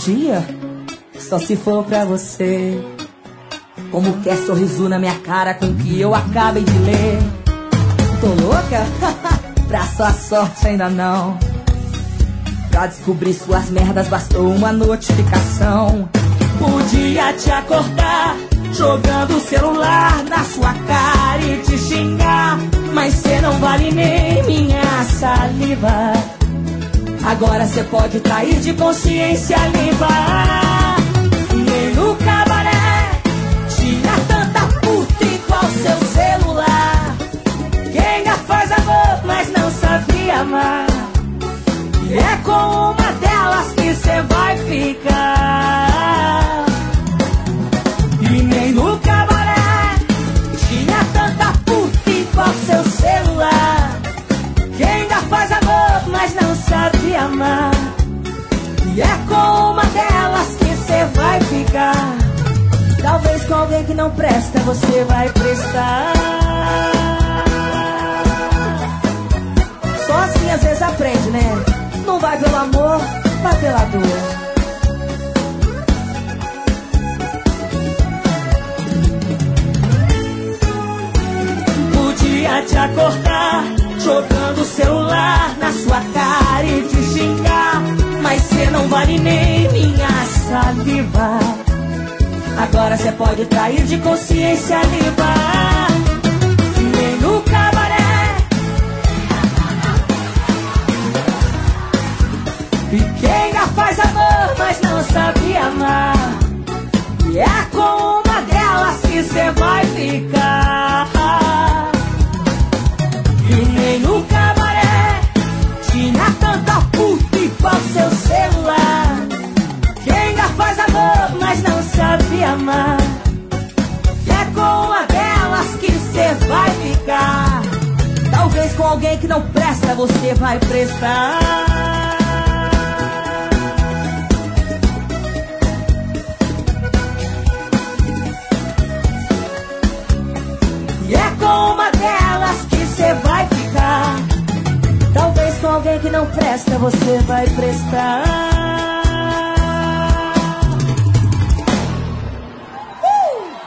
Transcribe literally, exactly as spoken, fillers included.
dia, só se for pra você. Como quer sorriso na minha cara com o que eu acabei de ler. Tô louca? Pra sua sorte ainda não. Pra descobrir suas merdas bastou uma notificação. Podia te acordar jogando o celular na sua cara e te xingar, mas cê não vale nem minha saliva. Agora cê pode trair de consciência limpa. Nem no cabaré tinha tanta puta igual seu celular. Quem ainda faz amor, mas não sabia amar. E é com uma delas que cê vai ficar. E nem no cabaré tinha tanta puta igual seu celular. Quem ainda faz amor, mas não sabe amar. E é com uma delas que cê vai ficar. Talvez com alguém que não presta você vai prestar. Só assim às vezes aprende, né? Não vai pelo amor, vai pela dor. Podia te acordar jogando o celular na sua cara e te xingar, mas cê não vale nem minha saliva. Agora cê pode trair de consciência limpa. Nem no cabaré. E quem ainda faz amor, mas não sabe amar. E é com uma delas que cê vai ficar. E nem no cabaré tinha tanta puta igual seu celular. Quem ainda faz amor, mas não sabe amar. E é com uma delas que cê vai ficar. Talvez com alguém que não presta você vai prestar. E é com uma delas que cê vai ficar. Talvez com alguém que não presta você vai prestar.